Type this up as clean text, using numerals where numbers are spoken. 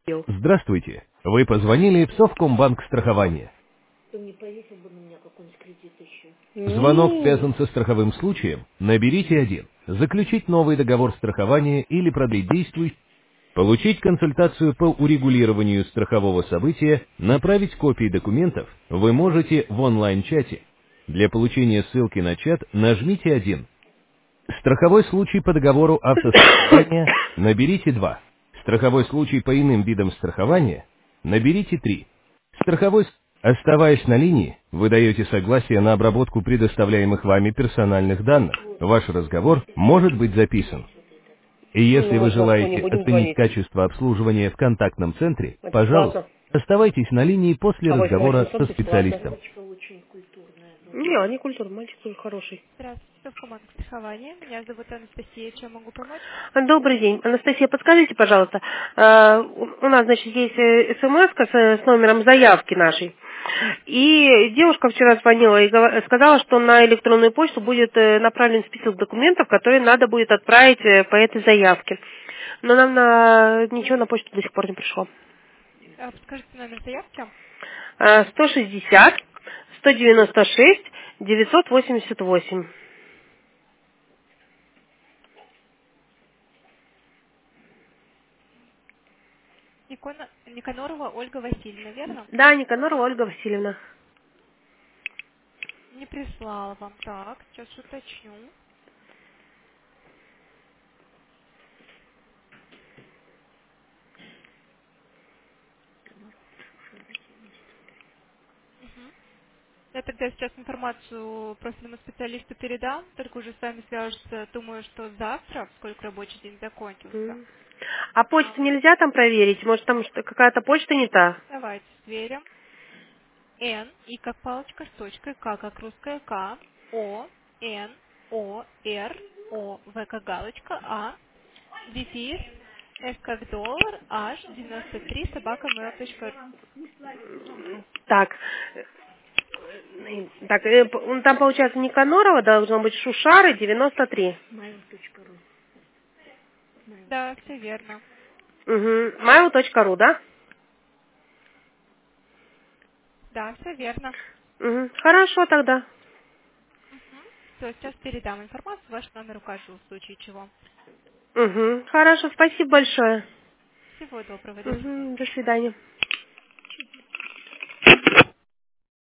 Здравствуйте. Вы позвонили в Совкомбанк страхования. Ты не повесил бы на меня какой-нибудь кредит еще? Звонок Нет. связан со страховым случаем? Наберите 1. Заключить новый договор страхования или продлить действующий. Получить консультацию по урегулированию страхового события, направить копии документов вы можете в онлайн-чате. Для получения ссылки на чат нажмите 1. Страховой случай по договору автострахования наберите 2. Страховой случай по иным видам страхования наберите 3. Оставаясь на линии, вы даете согласие на обработку предоставляемых вами персональных данных. Ваш разговор может быть записан. И если Ну, вы вот завтра не желаете будем оценить звонить. качество обслуживания в контактном центре, А пожалуйста, бесплатно. оставайтесь на линии после А разговора 8800 со бесплатно. специалистом. Девочка очень культурная была. Не, они культурные, мальчик тоже хороший. Здравствуйте, Совкомбанк страхования. Меня зовут Анастасия. Чем могу помочь? Добрый день. Анастасия, подскажите, пожалуйста, у нас, значит, есть смс с номером заявки нашей. И девушка вчера звонила и сказала, что на электронную почту будет направлен список документов, которые надо будет отправить по этой заявке. Но нам ничего на почту до сих пор не пришло. Подскажите номер заявки. 160 196 988. Никанорова Ольга Васильевна, верно? Да, Никанорова Ольга Васильевна. Не прислала вам. Так, сейчас уточню. Мгм. Я тогда сейчас информацию профильному специалисту передам, только уже с вами свяжутся, думаю, что завтра, сколько рабочий день закончился. М. А почту нельзя там проверить? Может, там какая-то почта не та? Давайте сверим. Н, и как палочка с точкой, К как русская К, О, Н, О, Р, О, В как галочка, А, дефис, С как доллар, H, 93, собака mail.ru. Так. Так, там, получается, Никанорова должно быть Шушары 93. Да, все верно. Угу. Mail.ru, да? Да, все верно. Угу. Хорошо тогда. Все, сейчас передам информацию, ваш номер укажу в случае чего. Угу. Хорошо, спасибо большое. Всего доброго, до свидания. Угу. До свидания.